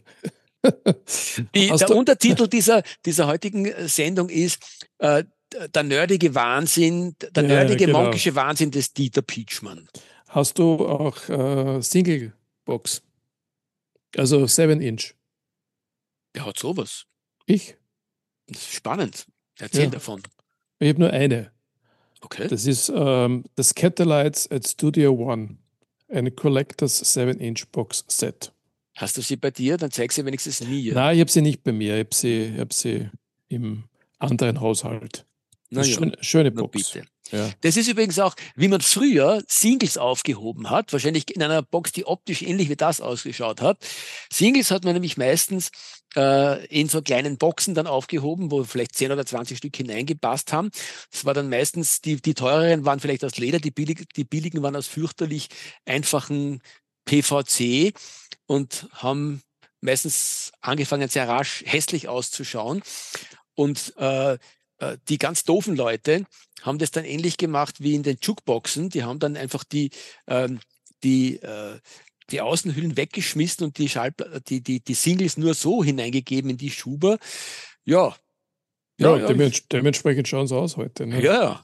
Der Untertitel dieser heutigen Sendung ist der nerdige Wahnsinn, der nerdige, genau. monkische Wahnsinn des Dieter Pietschmann. Hast du auch Single-Box? Also 7-Inch? Der hat sowas. Ich? Das ist spannend. Erzähl davon. Ich habe nur eine. Okay. Das ist das Catalites at Studio One. Eine Collectors 7-Inch Box Set. Hast du sie bei dir? Dann zeig sie wenigstens mir. Nein, ich habe sie nicht bei mir. Ich hab sie im anderen Haushalt. Schöne Box. Bitte. Ja. Das ist übrigens auch, wie man früher Singles aufgehoben hat, wahrscheinlich in einer Box, die optisch ähnlich wie das ausgeschaut hat. Singles hat man nämlich meistens in so kleinen Boxen dann aufgehoben, wo vielleicht 10 oder 20 Stück hineingepasst haben. Das war dann meistens, die teureren waren vielleicht aus Leder, die billigen waren aus fürchterlich einfachen PVC und haben meistens angefangen, sehr rasch hässlich auszuschauen. Und die ganz doofen Leute haben das dann ähnlich gemacht wie in den Jukeboxen. Die haben dann einfach die Außenhüllen weggeschmissen und die Singles nur so hineingegeben in die Schuber. Ja, dementsprechend schauen sie aus heute. Ne? Ja,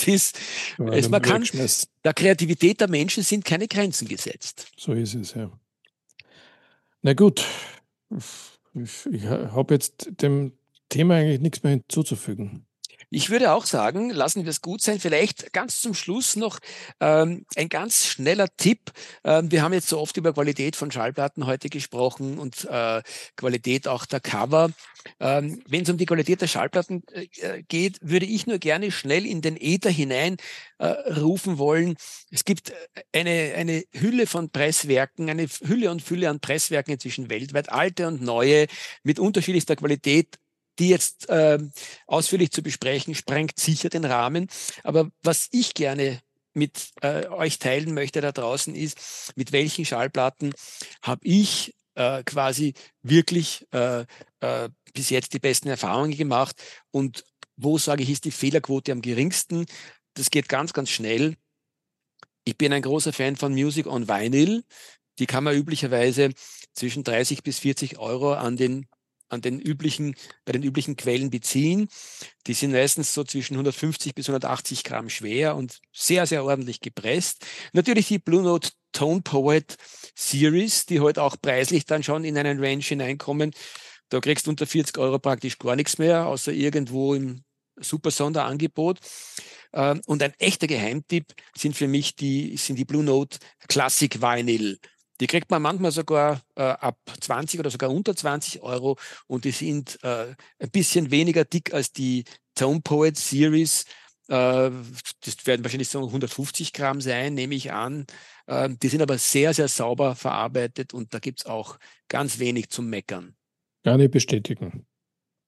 der Kreativität der Menschen sind keine Grenzen gesetzt. So ist es, ja. Na gut, ich habe jetzt dem Thema eigentlich nichts mehr hinzuzufügen. Ich würde auch sagen, lassen wir es gut sein. Vielleicht ganz zum Schluss noch ein ganz schneller Tipp. Wir haben jetzt so oft über Qualität von Schallplatten heute gesprochen und Qualität auch der Cover. Wenn es um die Qualität der Schallplatten geht, würde ich nur gerne schnell in den Äther hinein rufen wollen. Es gibt eine Hülle von Presswerken, eine Hülle und Fülle an Presswerken inzwischen weltweit, alte und neue, mit unterschiedlichster Qualität. Die jetzt ausführlich zu besprechen, sprengt sicher den Rahmen. Aber was ich gerne mit euch teilen möchte da draußen ist, mit welchen Schallplatten habe ich quasi wirklich bis jetzt die besten Erfahrungen gemacht und wo, sage ich, ist die Fehlerquote am geringsten. Das geht ganz, ganz schnell. Ich bin ein großer Fan von Music on Vinyl. Die kann man üblicherweise zwischen 30 bis 40 Euro bei den üblichen Quellen beziehen. Die sind meistens so zwischen 150 bis 180 Gramm schwer und sehr, sehr ordentlich gepresst. Natürlich die Blue Note Tone Poet Series, die heute auch preislich dann schon in einen Range hineinkommen. Da kriegst du unter 40 Euro praktisch gar nichts mehr, außer irgendwo im super Sonderangebot. Und ein echter Geheimtipp sind für mich die Blue Note Classic Vinyl. Die kriegt man manchmal sogar ab 20 oder sogar unter 20 Euro und die sind ein bisschen weniger dick als die Tone Poet Series. Das werden wahrscheinlich so 150 Gramm sein, nehme ich an. Die sind aber sehr, sehr sauber verarbeitet und da gibt es auch ganz wenig zum Meckern. Gar nicht bestätigen.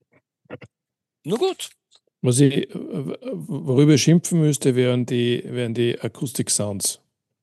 Nur gut. Worüber ich schimpfen müsste, wären die Acoustic Sounds.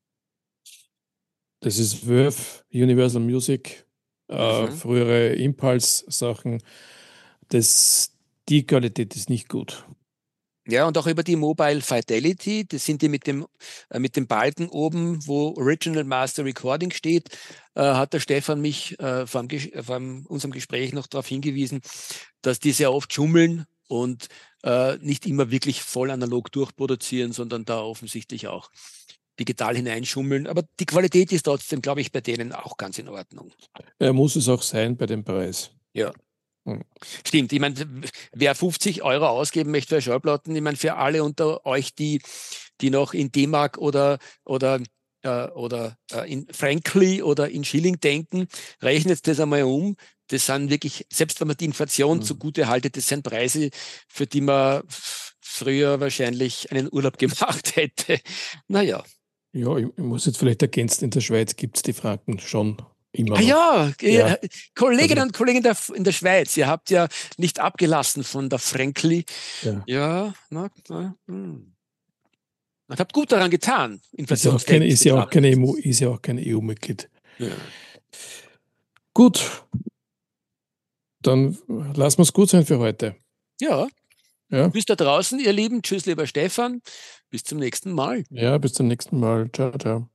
Das ist Verve, Universal Music, frühere Impulse-Sachen. Die Qualität ist nicht gut. Ja, und auch über die Mobile Fidelity, das sind die mit dem Balken oben, wo Original Master Recording steht, hat der Stefan mich vor unserem Gespräch noch darauf hingewiesen, dass die sehr oft schummeln und nicht immer wirklich voll analog durchproduzieren, sondern da offensichtlich auch digital hineinschummeln. Aber die Qualität ist trotzdem, glaube ich, bei denen auch ganz in Ordnung. Muss es auch sein bei dem Preis. Ja. Stimmt, ich meine, wer 50 Euro ausgeben möchte für Schallplatten, ich meine, für alle unter euch, die noch in D-Mark oder in Frankly oder in Schilling denken, rechnet das einmal um. Das sind wirklich, selbst wenn man die Inflation zugute haltet, das sind Preise, für die man früher wahrscheinlich einen Urlaub gemacht hätte. Naja. Ja, ich muss jetzt vielleicht ergänzen, in der Schweiz gibt es die Franken schon immer noch. Ja, Kolleginnen und Kollegen in der Schweiz, ihr habt ja nicht abgelassen von der Frankly. Ja, Man hat gut daran getan. Ist ja auch kein EU-Mitglied. Ja. Gut, dann lassen wir es gut sein für heute. Ja. Bis da draußen, ihr Lieben. Tschüss, lieber Stefan. Bis zum nächsten Mal. Ja, bis zum nächsten Mal. Ciao, ciao.